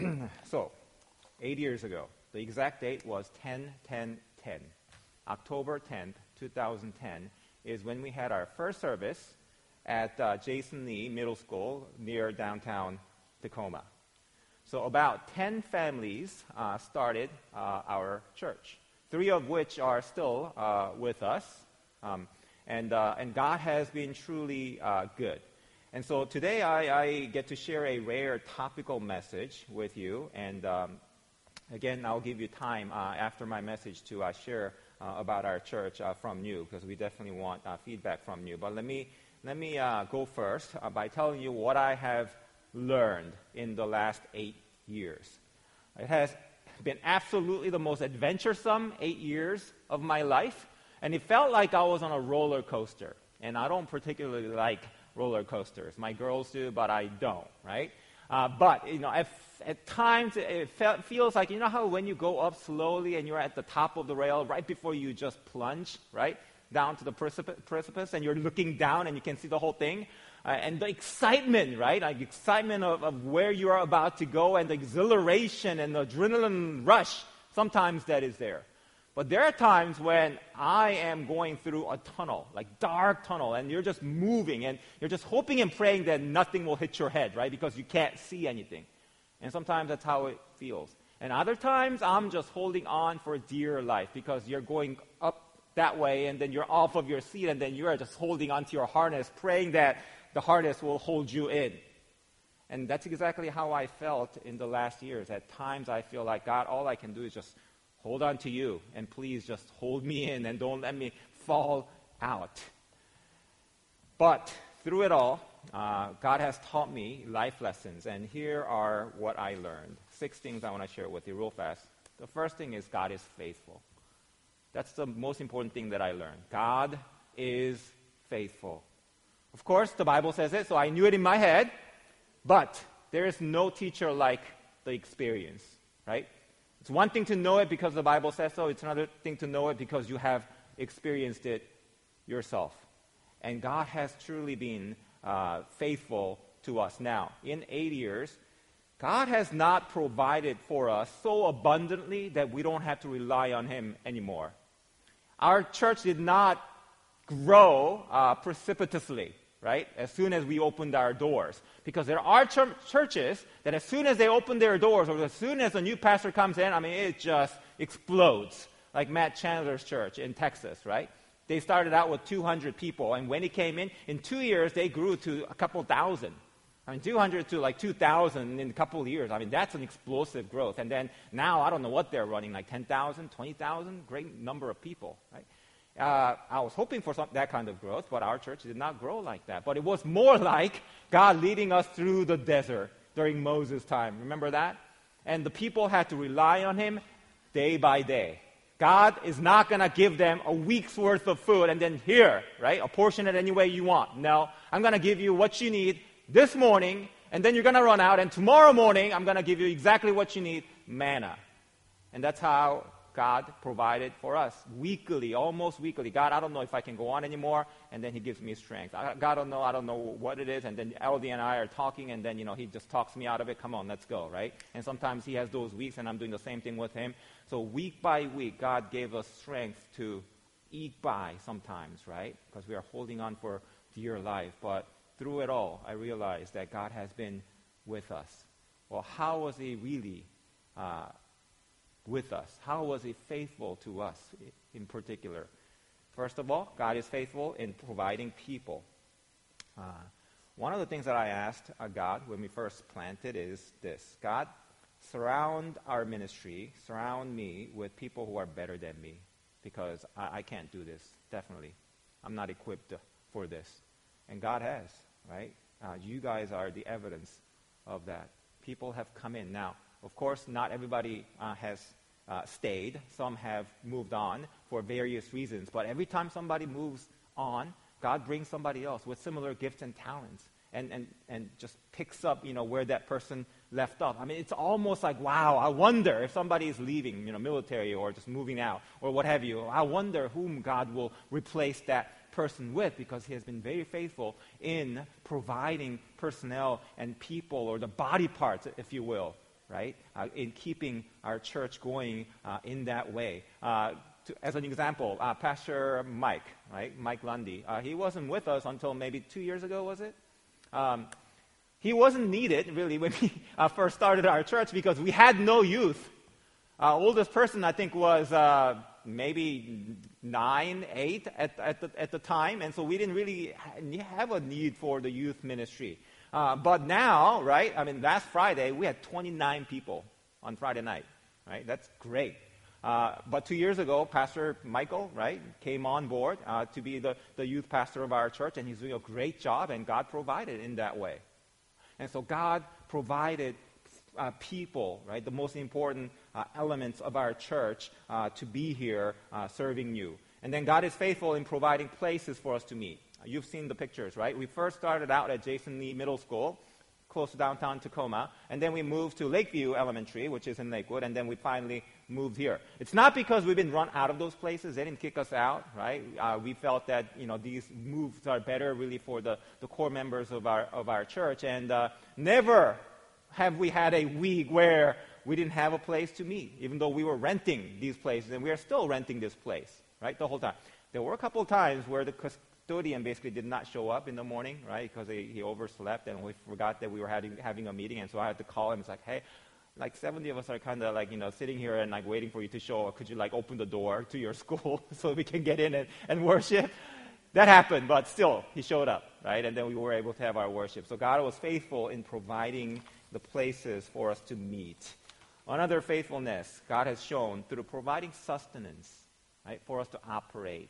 So, 8 years ago, the exact date was 10/10/10. October 10th, 2010 is when we had our first service at Jason Lee Middle School near downtown Tacoma. So about 10 families started our church, 3 of which are still with us. And God has been truly good. And so today I get to share a rare topical message with you. And again, I'll give you time after my message to share about our church from you, because we definitely want feedback from you. But let me go first by telling you what I have learned in the last 8 years. It has been absolutely the most adventuresome 8 years of my life, and it felt like I was on a roller coaster. And I don't particularly like roller coasters. My girls do, but I don't, right? But, at times it feels like, how when you go up slowly and you're at the top of the rail right before you just plunge, right, down to the precipice, and you're looking down and you can see the whole thing. And the excitement, right, like excitement of where you are about to go, and the exhilaration and the adrenaline rush, sometimes that is there. But there are times when I am going through a tunnel, like dark tunnel, and you're just moving, and you're just hoping and praying that nothing will hit your head, right, because you can't see anything. And sometimes that's how it feels. And other times, I'm just holding on for dear life, because you're going up that way, and then you're off of your seat, and then you're just holding onto your harness, praying that the harness will hold you in. And that's exactly how I felt in the last years. At times, I feel like, God, all I can do is just hold on to you, and please just hold me in and don't let me fall out. But through it all, God has taught me life lessons, and here are what I learned. 6 things I want to share with you real fast. The first thing is God is faithful. That's the most important thing that I learned. God is faithful. Of course, the Bible says it, so I knew it in my head, but there is no teacher like the experience, right? It's one thing to know it because the Bible says so. It's another thing to know it because you have experienced it yourself. And God has truly been faithful to us. Now, in 8 years, God has not provided for us so abundantly that we don't have to rely on Him anymore. Our church did not grow precipitously, right, as soon as we opened our doors. Because there are churches that as soon as they open their doors, or as soon as a new pastor comes in, it just explodes. Like Matt Chandler's church in Texas, right? They started out with 200 people, and when he came in 2 years, they grew to a couple thousand. 200 to like 2,000 in a couple of years. That's an explosive growth. And then now, I don't know what they're running, like 10,000, 20,000, great number of people, right? I was hoping for that kind of growth, but our church did not grow like that. But it was more like God leading us through the desert during Moses' time. Remember that? And the people had to rely on Him day by day. God is not going to give them a week's worth of food and then here, right, apportion it any way you want. No, I'm going to give you what you need this morning, and then you're going to run out, and tomorrow morning I'm going to give you exactly what you need, manna. And that's how God provided for us weekly, almost weekly. God, I don't know if I can go on anymore, and then He gives me strength. I don't know what it is, and then LD and I are talking, and then, He just talks me out of it. Come on, let's go, right? And sometimes He has those weeks, and I'm doing the same thing with Him. So week by week, God gave us strength to eke by sometimes, right? Because we are holding on for dear life. But through it all, I realized that God has been with us. Well, how was He really with us? How was He faithful to us in particular? First of all, God is faithful in providing people. One of the things that I asked God when we first planted is this: God, surround our ministry, surround me with people who are better than me, because I can't do this, definitely. I'm not equipped for this. And God has, right? You guys are the evidence of that. People have come in. Now, of course, not everybody has stayed. Some have moved on for various reasons. But every time somebody moves on, God brings somebody else with similar gifts and talents and just picks up, where that person left off. It's almost like, wow, I wonder if somebody is leaving, military or just moving out or what have you. I wonder whom God will replace that person with, because He has been very faithful in providing personnel and people, or the body parts, if you will, right, in keeping our church going in that way. As an example, Pastor Mike, right, Mike Lundy, he wasn't with us until maybe 2 years ago, was it? He wasn't needed, really, when we first started our church because we had no youth. Our oldest person, I think, was maybe 9, 8 at the time, and so we didn't really have a need for the youth ministry. But now, right, I mean, last Friday, we had 29 people on Friday night, right? That's great. But 2 years ago, Pastor Michael, right, came on board to be the youth pastor of our church, and he's doing a great job, and God provided in that way. And so God provided people, right, the most important elements of our church to be here serving you. And then God is faithful in providing places for us to meet. You've seen the pictures, right? We first started out at Jason Lee Middle School, close to downtown Tacoma, and then we moved to Lakeview Elementary, which is in Lakewood, and then we finally moved here. It's not because we've been run out of those places. They didn't kick us out, right? We felt that, these moves are better really for the core members of our church, and never have we had a week where we didn't have a place to meet, even though we were renting these places, and we are still renting this place, right, the whole time. There were a couple of times where the custodian basically did not show up in the morning, right, because he overslept, and we forgot that we were having a meeting, and so I had to call him. It's like, hey, like 70 of us are kind of like, sitting here and like waiting for you to show up. Could you like open the door to your school so we can get in and worship? That happened, but still, he showed up, right, and then we were able to have our worship. So God was faithful in providing the places for us to meet. Another faithfulness God has shown through providing sustenance, right, for us to operate.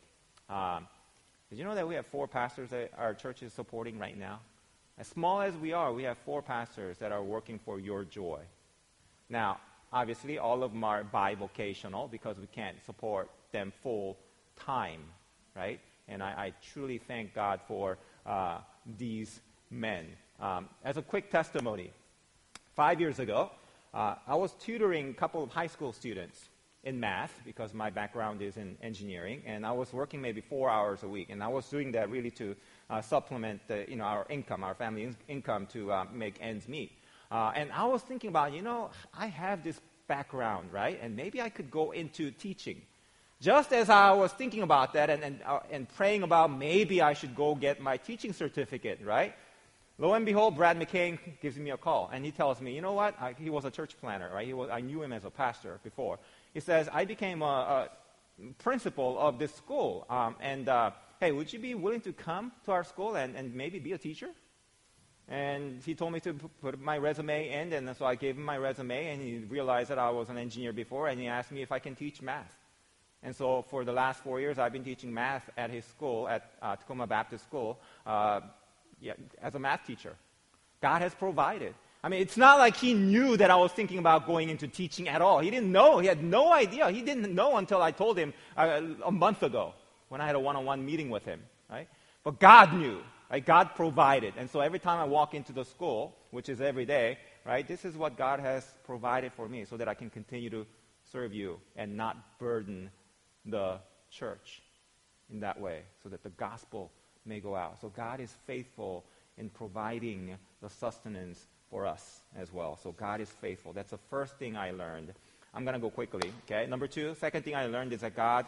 Did you know that we have 4 pastors that our church is supporting right now? As small as we are, we have 4 pastors that are working for your joy. Now, obviously, all of them are bivocational because we can't support them full time, right? And I truly thank God for these men. As a quick testimony, 5 years ago, I was tutoring a couple of high school students in math because my background is in engineering, and I was working maybe 4 hours a week, and I was doing that really to supplement our income, our family income to make ends meet. And I was thinking about, I have this background, right, and maybe I could go into teaching. Just as I was thinking about that and praying about maybe I should go get my teaching certificate, right, lo and behold, Brad McCain gives me a call, and he tells me, you know what, he was a church planner, right, I knew him as a pastor before. He says, I became a principal of this school, hey, would you be willing to come to our school and maybe be a teacher? And he told me to put my resume in, and so I gave him my resume, and he realized that I was an engineer before, and he asked me if I can teach math. And so for the last 4 years, I've been teaching math at his school, at Tacoma Baptist School, as a math teacher. God has provided. I mean, it's not like he knew that I was thinking about going into teaching at all. He didn't know. He had no idea. He didn't know until I told him a month ago when I had a one-on-one meeting with him, right? But God knew. Right? God provided. And so every time I walk into the school, which is every day, right, this is what God has provided for me so that I can continue to serve you and not burden the church in that way so that the gospel may go out. So God is faithful in providing the sustenance for us as well. So God is faithful. That's the first thing I learned. I'm going to go quickly, okay? Number 2, second thing I learned is that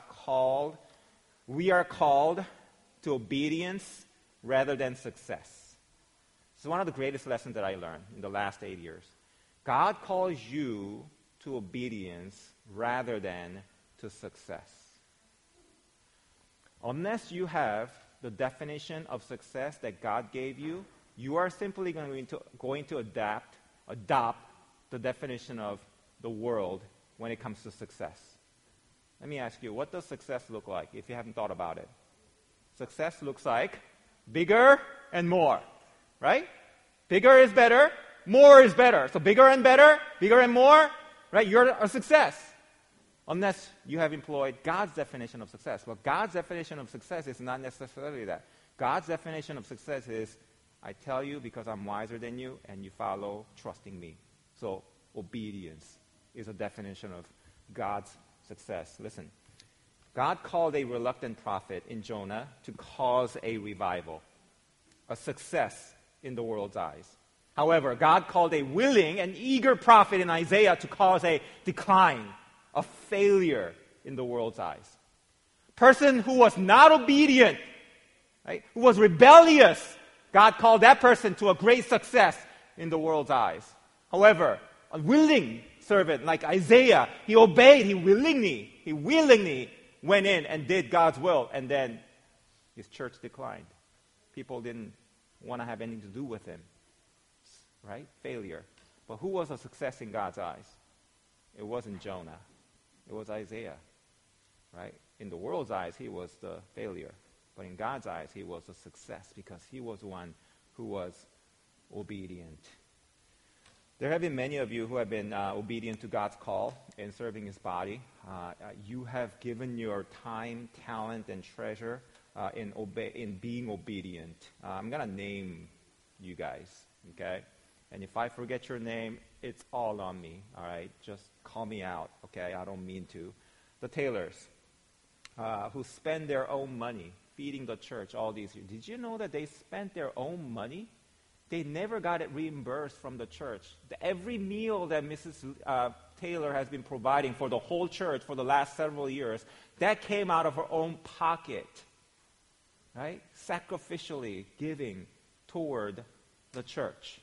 we are called to obedience rather than success. This is one of the greatest lessons that I learned in the last 8 years. God calls you to obedience rather than to success. Unless you have the definition of success that God gave you, you are simply going to adopt the definition of the world when it comes to success. Let me ask you, what does success look like if you haven't thought about it? Success looks like bigger and more, right? Bigger is better, more is better. So bigger and better, bigger and more, right? You're a success. Unless you have employed God's definition of success. Well, God's definition of success is not necessarily that. God's definition of success is, I tell you because I'm wiser than you, and you follow trusting me. So obedience is a definition of God's success. Listen, God called a reluctant prophet in Jonah to cause a revival, a success in the world's eyes. However, God called a willing and eager prophet in Isaiah to cause a decline, a failure in the world's eyes. Person who was not obedient, right, who was rebellious, God called that person to a great success in the world's eyes. However, a willing servant like Isaiah, he obeyed, he willingly went in and did God's will, and then his church declined. People didn't want to have anything to do with him. Right? Failure. But who was a success in God's eyes? It wasn't Jonah. It was Isaiah. Right? In the world's eyes, he was the failure. But in God's eyes, he was a success because he was one who was obedient. There have been many of you who have been obedient to God's call in serving his body. You have given your time, talent, and treasure in being obedient. I'm going to name you guys, okay? And if I forget your name, it's all on me, all right? Just call me out, okay? I don't mean to. The Taylors, who spend their own money feeding the church all these years. Did you know that they spent their own money? They never got it reimbursed from the church. Every meal that Mrs. Taylor has been providing for the whole church for the last several years, that came out of her own pocket, right? Sacrificially giving toward the church.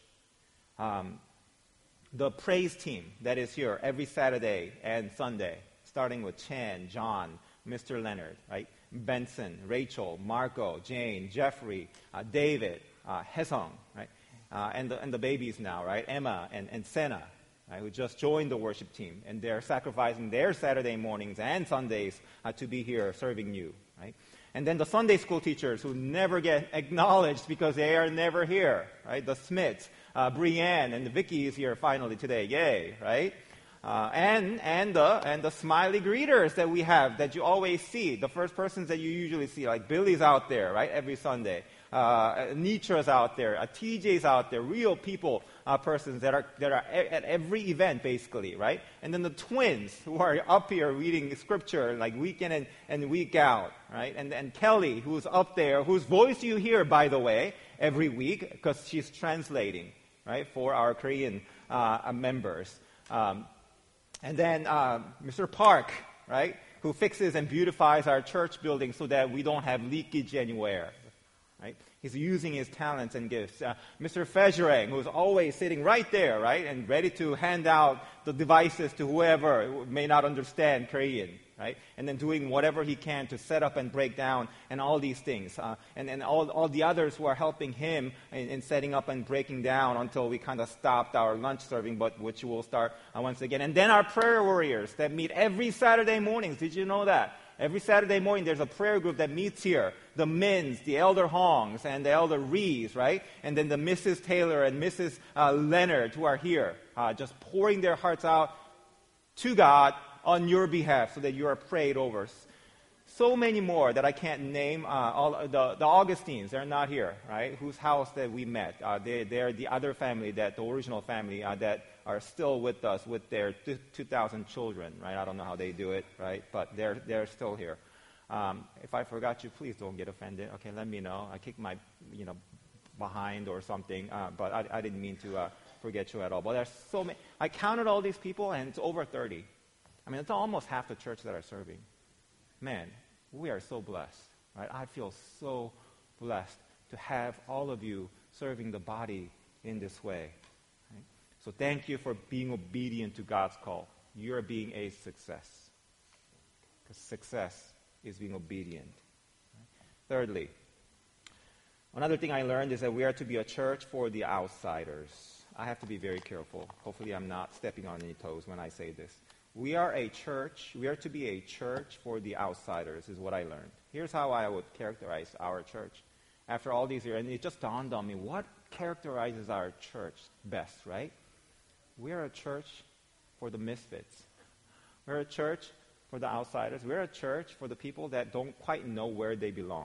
The praise team that is here every Saturday and Sunday, starting with Chan, John, Mr. Leonard, right? Benson, Rachel, Marco, Jane, Jeffrey, David, Hesong, right? And the babies now, right? Emma and Senna, right? Who just joined the worship team. And they're sacrificing their Saturday mornings and Sundays to be here serving you, right? And then the Sunday school teachers who never get acknowledged because they are never here, right? The Smiths, Brianne, and Vicky is here finally today. Yay, right? And the smiley greeters that we have that you always see. The first persons that you usually see, like Billy's out there, right? Every Sunday. Nitra's out there. TJ's out there. Real people, persons that are at every event, basically, right? And then the twins who are up here reading scripture like week in and week out, right? And Kelly, who's up there, whose voice you hear, by the way, every week because she's translating, right, for our Korean members. And then Mr. Park, right, who fixes and beautifies our church building so that we don't have leakage anywhere. Right? He's using his talents and gifts. Mr. Fejreng, who's always sitting right there, right, and ready to hand out the devices to whoever may not understand Korean, right, and then doing whatever he can to set up and break down and all these things. And all the others who are helping him in setting up and breaking down until we kind of stopped our lunch serving, but which will start once again. And then our prayer warriors that meet every Saturday mornings. Did you know that? Every Saturday morning, there's a prayer group that meets here. The Mins, the Elder Hongs, and the Elder Rees, right? And then the Mrs. Taylor and Mrs. Leonard who are here, just pouring their hearts out to God on your behalf so that you are prayed over. So many more that I can't name. All the Augustines, they're not here, right? Whose house that we met. They're the other family, the original family that are still with us with their 2,000 children, right? I don't know how they do it, right? But they're still here. If I forgot you, please don't get offended. Okay, let me know. I kicked my, behind or something. But I didn't mean to forget you at all. But there's so many. I counted all these people, and it's over 30. I mean, it's almost half the church that are serving. Man, we are so blessed, right? I feel so blessed to have all of you serving the body in this way. Right? So thank you for being obedient to God's call. You're being a success. Because success is being obedient. Right? Thirdly, another thing I learned is that we are to be a church for the outsiders. I have to be very careful. Hopefully I'm not stepping on any toes when I say this. We are to be a church for the outsiders, is what I learned. Here's how I would characterize our church. After all these years, and it just dawned on me, what characterizes our church best, right? We are a church for the misfits. We're a church for the outsiders. We're a church for the people that don't quite know where they belong.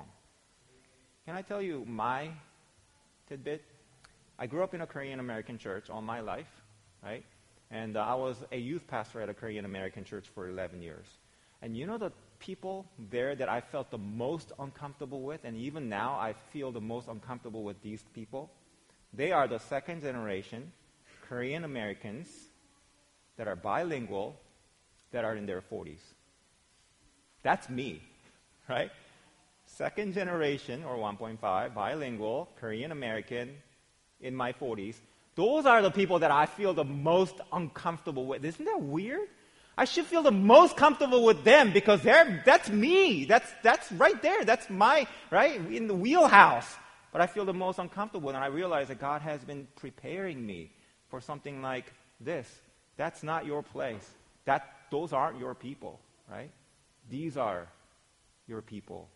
Can I tell you my tidbit? I grew up in a Korean American church all my life, right? And I was a youth pastor at a Korean American church for 11 years. And you know the people there that I felt the most uncomfortable with, and even now I feel the most uncomfortable with these people? They are the second generation Korean Americans that are bilingual, that are in their 40s. That's me, right? Second generation, or 1.5, bilingual, Korean American, in my 40s. Those are the people that I feel the most uncomfortable with. Isn't that weird? I should feel the most comfortable with them because that's me. That's right there. That's my, right, in the wheelhouse. But I feel the most uncomfortable, and I realize that God has been preparing me for something like this. That's not your place. Those aren't your people, right? These are your people.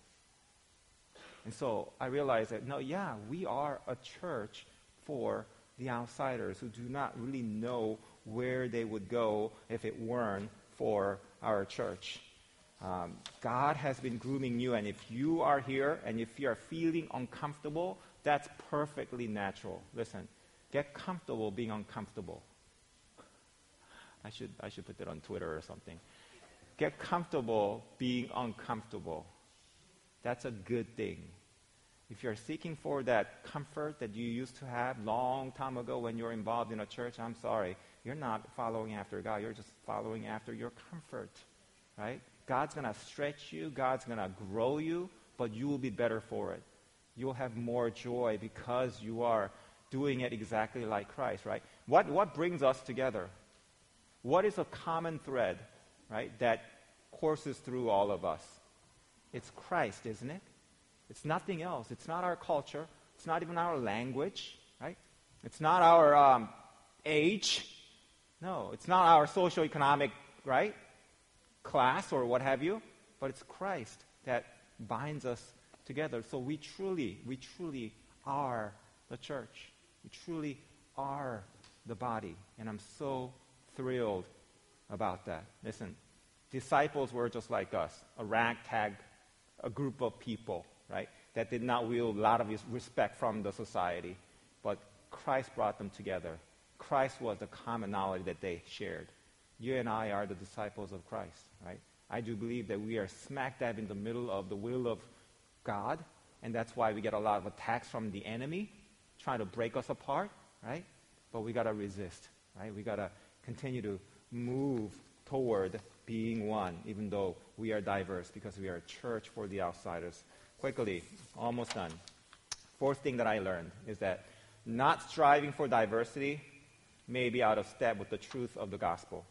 And so I realized that, we are a church for the outsiders who do not really know where they would go if it weren't for our church. God has been grooming you, and if you are here and if you are feeling uncomfortable, that's perfectly natural. Listen, get comfortable being uncomfortable. I should put that on Twitter or something. Get comfortable being uncomfortable. That's a good thing. If you're seeking for that comfort that you used to have long time ago when you were involved in a church, I'm sorry. You're not following after God. You're just following after your comfort, right? God's going to stretch you. God's going to grow you, but you will be better for it. You'll have more joy because you are doing it exactly like Christ, right? What brings us together? What is a common thread, right, that courses through all of us? It's Christ, isn't it? It's nothing else. It's not our culture. It's not even our language, right? It's not our age. No, it's not our socioeconomic, right, class or what have you. But it's Christ that binds us together. So we truly are the church. We truly are the body. And I'm so thrilled about that. Listen, disciples were just like us, a ragtag, a group of people, right, that did not wield a lot of respect from the society. But Christ brought them together. Christ was the commonality that they shared. You and I are the disciples of Christ, right? I do believe that we are smack dab in the middle of the will of God, and that's why we get a lot of attacks from the enemy trying to break us apart, right? But we got to resist, right? We got to continue to move toward being one, even though we are diverse, because we are a church for the outsiders. Quickly, almost done. Fourth thing that I learned is that not striving for diversity may be out of step with the truth of the gospel.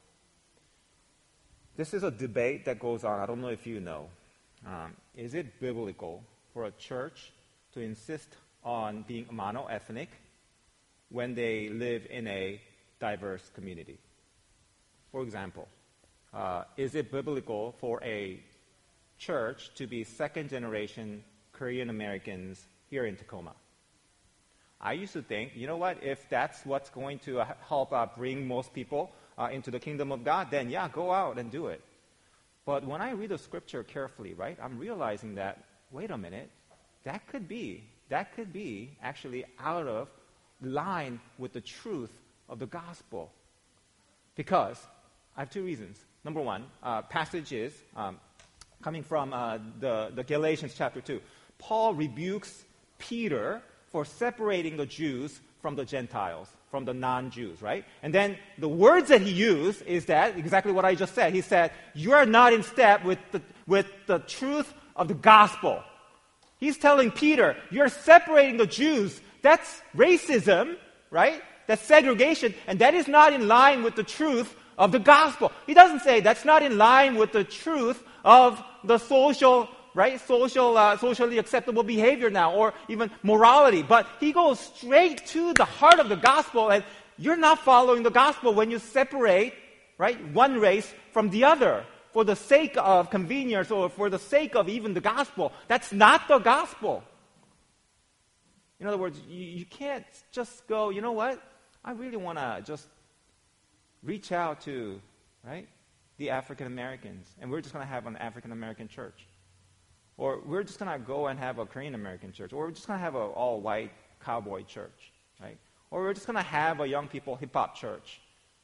This is a debate that goes on. I don't know if you know. Is it biblical for a church to insist on being mono-ethnic when they live in a diverse community? For example, is it biblical for a church to be second-generation Korean Americans here in Tacoma? I used to think, you know what, if that's what's going to help bring most people into the kingdom of God, then go out and do it. But when I read the scripture carefully, right, I'm realizing that, wait a minute, that could be actually out of line with the truth of the gospel. Because I have two reasons. Number one, passages coming from the Galatians chapter 2. Paul rebukes Peter for separating the Jews from the Gentiles, from the non-Jews, right? And then the words that he used is that, exactly what I just said. He said, you are not in step with the truth of the gospel. He's telling Peter, you're separating the Jews. That's racism, right? That's segregation, and that is not in line with the truth of the gospel. He doesn't say that's not in line with the truth of the socially acceptable behavior now, or even morality. But he goes straight to the heart of the gospel, and you're not following the gospel when you separate, right, one race from the other for the sake of convenience or for the sake of even the gospel. That's not the gospel. In other words, you can't just go, you know what? I really want to just reach out to, right, the African Americans, and we're just going to have an African American church. Or we're just going to go and have a Korean American church. Or we're just going to have an all-white cowboy church, right? Or we're just going to have a young people hip-hop church.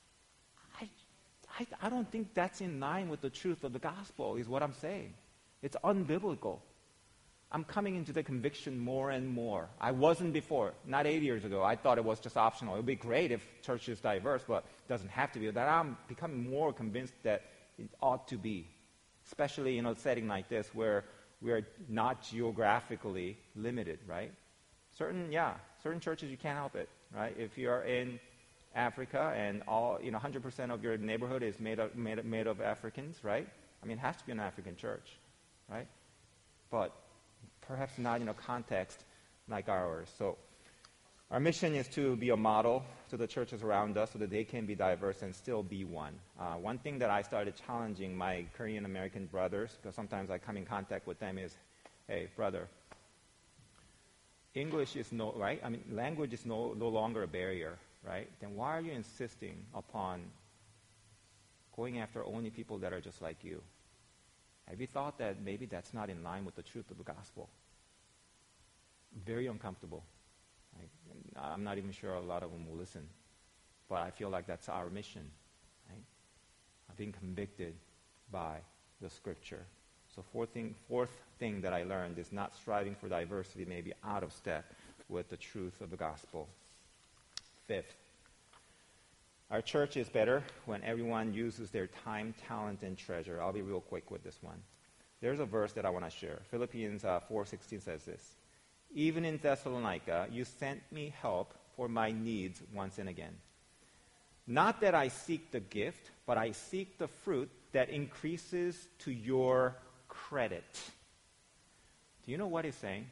I don't think that's in line with the truth of the gospel, is what I'm saying. It's unbiblical. I'm coming into the conviction more and more. I wasn't before, not 8 years ago. I thought it was just optional. It would be great if church is diverse, but it doesn't have to be. That I'm becoming more convinced that it ought to be, especially in a setting like this where we are not geographically limited, right? Certain churches you can't help it, right? If you're in Africa and 100% of your neighborhood is made of Africans, right? I mean, it has to be an African church, right? But perhaps not in a context like ours. So our mission is to be a model to the churches around us so that they can be diverse and still be one. One thing that I started challenging my Korean American brothers, because sometimes I come in contact with them, is, hey, brother, English is language is no longer a barrier, right? Then why are you insisting upon going after only people that are just like you? Have you thought that maybe that's not in line with the truth of the gospel? Very uncomfortable. Right? I'm not even sure a lot of them will listen. But I feel like that's our mission. Right? I've been convicted by the Scripture. So fourth thing that I learned is not striving for diversity may be out of step with the truth of the gospel. Fifth, our church is better when everyone uses their time, talent, and treasure. I'll be real quick with this one. There's a verse that I want to share. Philippians 4:16 says this. Even in Thessalonica, you sent me help for my needs once and again. Not that I seek the gift, but I seek the fruit that increases to your credit. Do you know what he's saying?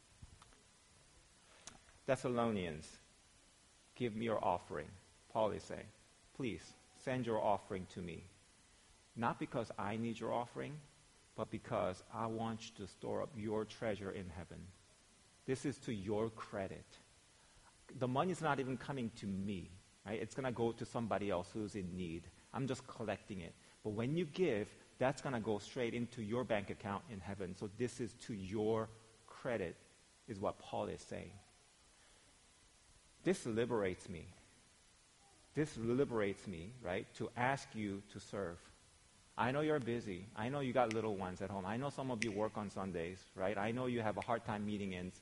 Thessalonians, give me your offering. Paul is saying, please send your offering to me. Not because I need your offering, but because I want you to store up your treasure in heaven. This is to your credit. The money's not even coming to me, right? It's going to go to somebody else who's in need. I'm just collecting it. But when you give, that's going to go straight into your bank account in heaven. So this is to your credit, is what Paul is saying. This liberates me. This liberates me, right, to ask you to serve. I know you're busy. I know you got little ones at home. I know some of you work on Sundays, right? I know you have a hard time meeting ends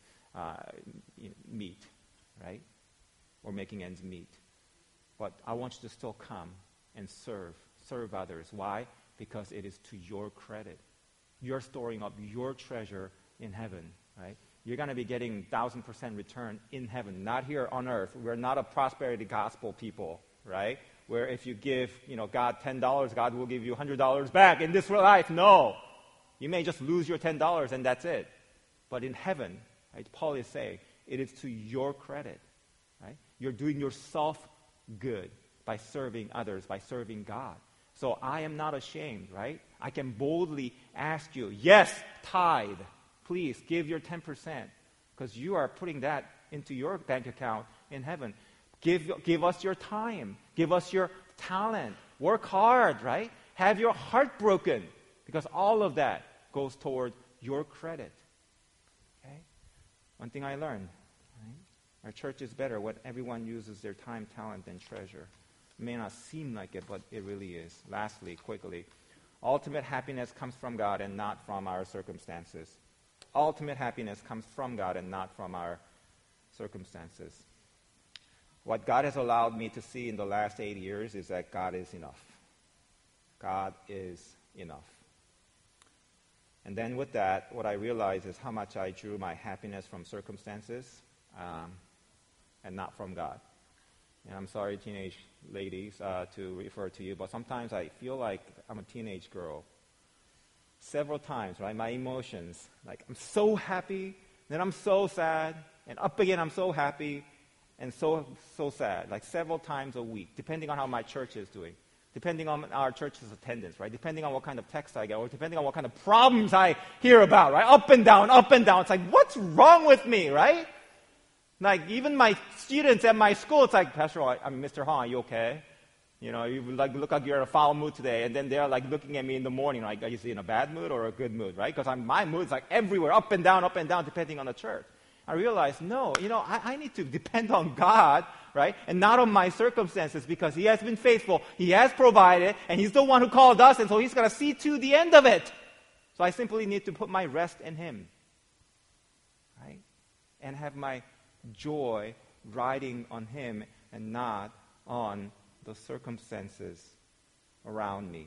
meet, right? Or making ends meet. But I want you to still come and serve others. Why? Because it is to your credit. You're storing up your treasure in heaven, right? You're going to be getting 1,000% return in heaven, not here on earth. We're not a prosperity gospel people, right? Where if you give, God $10, God will give you $100 back in this life. No. You may just lose your $10 and that's it. But in heaven, right, Paul is saying, it is to your credit, right? You're doing yourself good by serving others, by serving God. So I am not ashamed, right? I can boldly ask you, yes, tithe. Please give your 10% because you are putting that into your bank account in heaven. Give us your time. Give us your talent. Work hard, right? Have your heart broken because all of that goes toward your credit. Okay? One thing I learned, right? Our church is better when everyone uses their time, talent, and treasure. It may not seem like it, but it really is. Lastly, quickly, ultimate happiness comes from God and not from our circumstances. Ultimate happiness comes from God and not from our circumstances. What God has allowed me to see in the last 8 years is that God is enough. God is enough. And then with that, what I realized is how much I drew my happiness from circumstances and not from God. And I'm sorry, teenage ladies, to refer to you, but sometimes I feel like I'm a teenage girl. Several times, right, my emotions, like I'm so happy, then I'm so sad, and up again I'm so happy, and so sad, like several times a week, depending on how my church is doing, depending on our church's attendance, right, depending on what kind of text I get, or depending on what kind of problems I hear about, right, up and down, up and down. It's like, what's wrong with me, right? Like, even my students at my school, it's like, Pastor, Mr. Hong, are you okay? You look like you're in a foul mood today, and then they're like looking at me in the morning, like, are you in a bad mood or a good mood, right? Because my mood's like everywhere, up and down, depending on the church. I realized, no, I need to depend on God, right? And not on my circumstances because He has been faithful. He has provided, and He's the one who called us, and so He's going to see to the end of it. So I simply need to put my rest in Him. and have my joy riding on Him and not on the circumstances around me.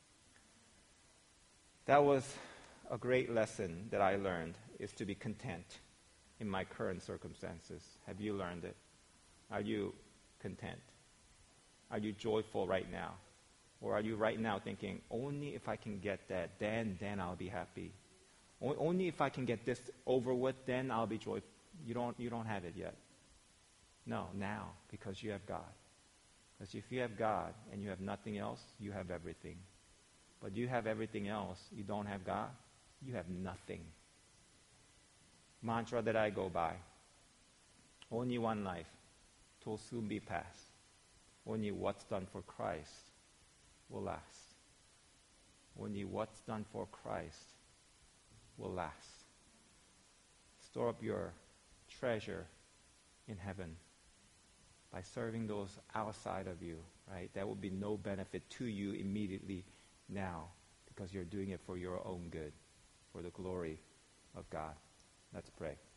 That was a great lesson that I learned, is to be content in my current circumstances. Have you learned it? Are you content? Are you joyful right now? Or are you right now thinking, only if I can get that, then I'll be happy. Only if I can get this over with, then I'll be joyful. You don't have it yet. No, now, because you have God. Because if you have God and you have nothing else, you have everything. But you have everything else, you don't have God, you have nothing. Mantra that I go by: only one life, 'twill soon be past. Only what's done for Christ will last. Only what's done for Christ will last. Store up your treasure in heaven by serving those outside of you, right? That will be no benefit to you immediately now, because you're doing it for your own good, for the glory of God. Let's pray.